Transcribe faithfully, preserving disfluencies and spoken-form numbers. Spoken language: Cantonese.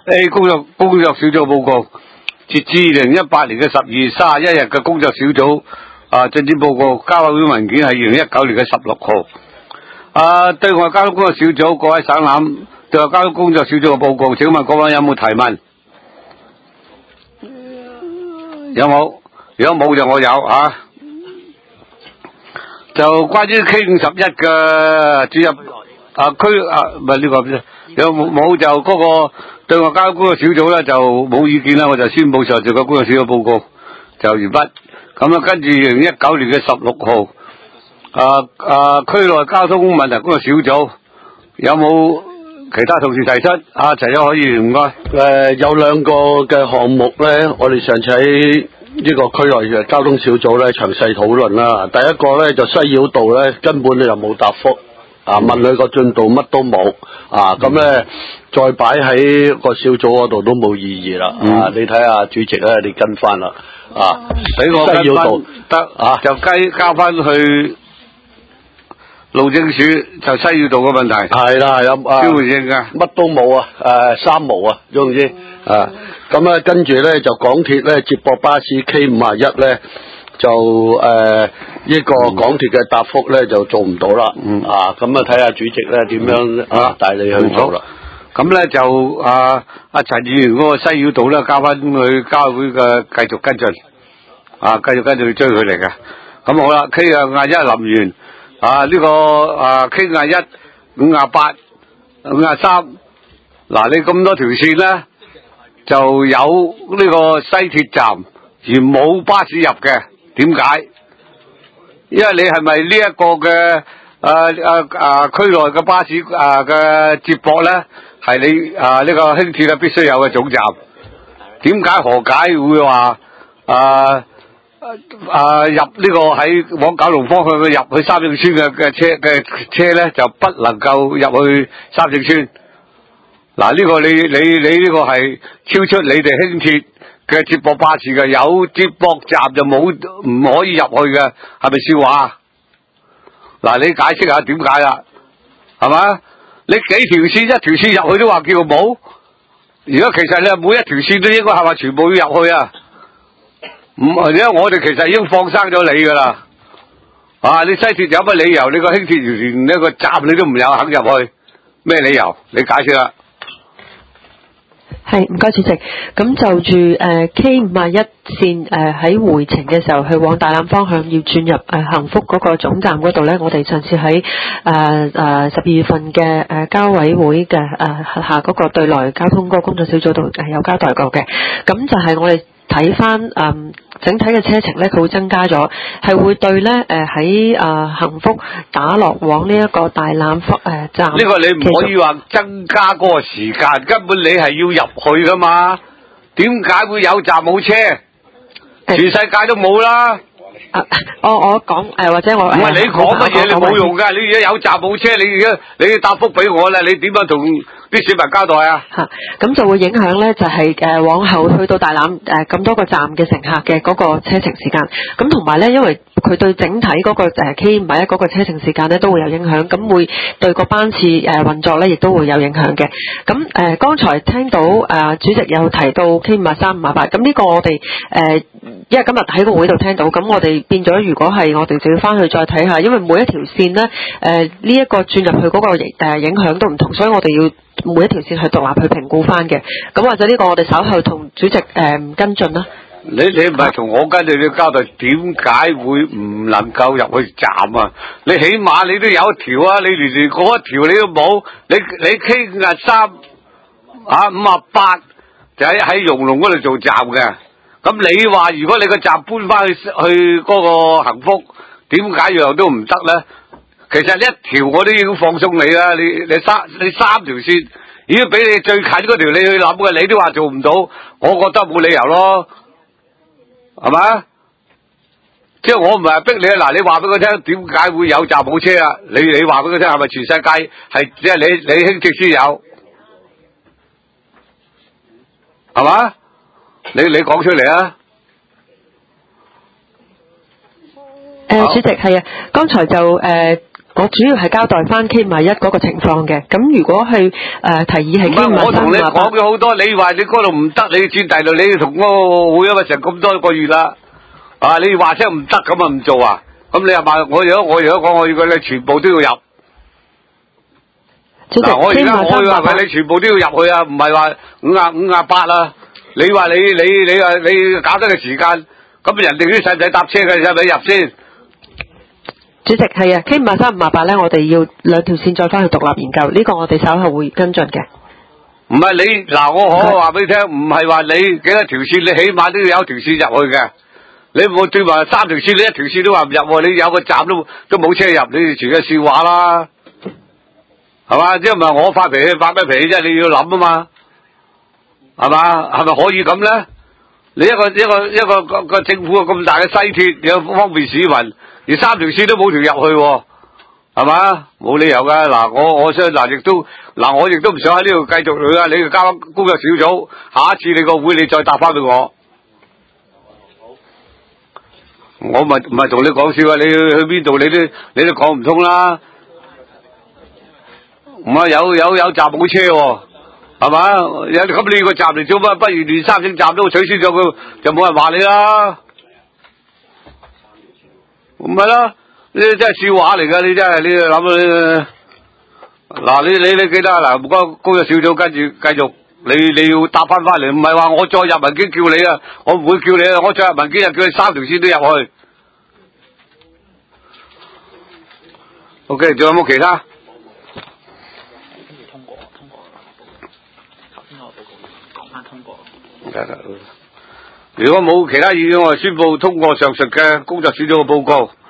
A 工作工作小組報告，截至二零一八年嘅十二月三十一日嘅工作小組啊進展報告，交委會文件係二零一九年嘅十六號。啊，對外交通工作小組各位省覽對外交通工作小組嘅報告，請問各位有冇提問？有冇？如果冇就我有啊。就關於 K 五十一嘅主任啊區啊唔係呢個有冇冇就嗰個對外交通工作小組咧就冇意見啦，我就宣佈上述個工作小組報告就完畢。咁啊跟住二零一九年嘅十六號。啊啊！區內交通問題工作小組有冇其他同事提出？啊，陳友可以唔該。誒、 呃，有兩個嘅項目咧，我哋上次喺呢個區內嘅交通小組咧詳細討論啦。第一個咧就西繞道咧根本就冇答覆，啊問佢個進度乜都冇，啊咁咧再擺喺個小組嗰度都冇意義啦。嗯、啊，你睇下主席咧，你跟翻啦。啊， 俾我跟西繞道得啊，就雞交翻去。路政署就西繞道嘅問題係啦，有啊， 標回應㗎， 乜都冇啊，誒、呃、三無啊，總之啊，咁咧跟住咧就港鐵咧接駁巴士 K 五十一咧就誒呢、呃這個港鐵嘅答覆咧就做唔到啦，嗯啊，咁啊睇下主席咧點樣啊帶你去做啦。 咁咧就啊阿陳議員嗰個西繞道咧交翻去交會嘅繼續跟進，啊繼續跟進去追佢嚟嘅。咁好啦 ，K 啊廿一臨完。啊！呢、這個啊 K 廿一、五廿八、五廿三，嗱你咁多條線咧，就有呢個西鐵站而冇巴士入嘅，點解？因為你係咪呢一個嘅啊啊啊區內嘅巴士啊嘅接駁咧，係你啊呢、這個輕鐵咧必須有嘅總站？點解何解會話啊？啊！入呢個喺往九龍方向嘅入去三聖村嘅嘅車嘅車咧，就不能夠入去三聖村。嗱，呢個你你你呢個係超出你哋輕鐵嘅接駁巴士嘅，有接駁站就冇唔可以入去嘅，係咪笑話？嗱，你解釋下點解啦？係嘛？你幾條線一條線入去都話叫冇？而家其實你每一條線都應該係話全部要入去啊！唔係，因為我哋其實已經放生咗你噶啦，啊！你西鐵有乜理由？你個輕鐵連一個站你都唔有肯入去，咩理由？你解釋啦。 係，唔該主席。咁就住誒、呃、K 五十一線誒喺、呃、回程嘅時候，去往大欖方向要轉入誒、呃、幸福嗰個總站嗰度咧，我哋上次喺誒誒十二月份嘅誒交委會嘅誒下嗰個對內交通嗰個工作小組度誒有交代過嘅。咁就係我哋睇翻誒整體嘅車程咧，佢會增加咗，係會對咧誒喺誒幸福打落往呢一個大欖方誒站。呢個你唔可以話增加嗰個時間，根本你係要入去噶嘛？點解會有站冇車？全世界都冇啦。 啊，我我講誒，或者我唔係你講乜嘢，你冇用噶。你而家有站冇車，你而家你要答覆俾我啦，你點樣同啲市民交代啊？ 嚇，咁就會影響咧，就係誒往後去到大欖誒咁多個站嘅乘客嘅嗰個車程時間。咁同埋咧，因為佢對整體嗰個誒 K 五十一嗰個車程時間咧都會有影響，咁會對個班次誒運作咧亦都會有影響嘅。咁誒剛才聽到誒主席有提到 K 五十三、五十八，咁呢個我哋誒因為今日喺個會度聽到，咁我哋變咗如果係我哋就要翻去再睇下，因為每一條線咧誒呢一個轉入去嗰個誒影響都唔同，所以我哋要每一條線去獨立去評估翻嘅。咁或者呢個我哋稍後同主席誒、呃、跟進啦。 你你唔係同我跟住你交代點解會唔能夠入去站啊？你起碼你都有一條啊，你連連嗰一條你都冇，你你 K 五十三啊五十八就喺喺熔龍嗰度做站嘅。咁你話如果你個站搬翻去去嗰個幸福，點解樣都唔得咧？其實一條我都已經放鬆你啦，你你三你三條線，已經俾你最近嗰條你去諗嘅，你都話做唔到，我覺得冇理由咯，係咪？即係我唔係逼你啊！嗱，你話俾佢聽點解會有站冇車啊？你你話俾佢聽係咪全世界係即係你你輕鐵先有，係嘛？你你講出嚟啊！ 誒、呃，主席係啊，剛才就誒。呃我主要係交代翻 K 五一嗰個情況嘅。咁如果去誒、呃、提議係 K 五我同你三講咗好多，你話你嗰度唔得，你轉第度，你同嗰個會啊嘛，成咁多個月啦，啊你話聲唔得咁啊唔做啊？咁你又話我如果我如果講我要你全部都要入。嗱，我而家我話係你全部都要入去啊，唔係話五啊五啊八啊。你話你你你話你搞得嘅時間，咁人哋啲使唔使搭車嘅，使唔使入先？ 主席係啊 ，K 五三五啊八咧，我哋要兩條線再翻去獨立研究，呢、這個我哋稍後會跟進嘅。 唔係你嗱，我可話俾你聽，唔係話你幾多條線，你起碼都要有一條線入去嘅。你冇對話三條線，你一條線都話唔入，你有個站都都冇車入，你哋全係笑話啦。係嘛？即係唔係我發脾氣發咩脾氣啫？你要諗啊嘛，係嘛？係咪可以咁咧？你一個一個一個個個政府咁大嘅西鐵，有方便市民，而三條線都冇條入去，係嘛？冇理由噶。嗱，我我相信嗱，亦都嗱，我亦都唔想喺呢度繼續去啊！你交工作小組，下一次你個會你再答翻俾我。我咪唔係同你講笑啊！你去去邊度你都你都講唔通啦。唔係有有有站冇車喎，係嘛？有咁你個站嚟做乜？不如連三星站都取消咗佢，就冇人話你啦。唔係啦，呢啲真係笑話嚟噶，你真係你諗啊！嗱，你你你記得嗱，唔該工作小組跟住繼續，你你要答翻翻嚟，唔係話我再入文件叫你啊，我唔會叫你啊，我再入文件就叫你三條線都入去。OK， 仲有冇其他？如果冇其他意見，我宣布通過上述嘅工作小組嘅報告。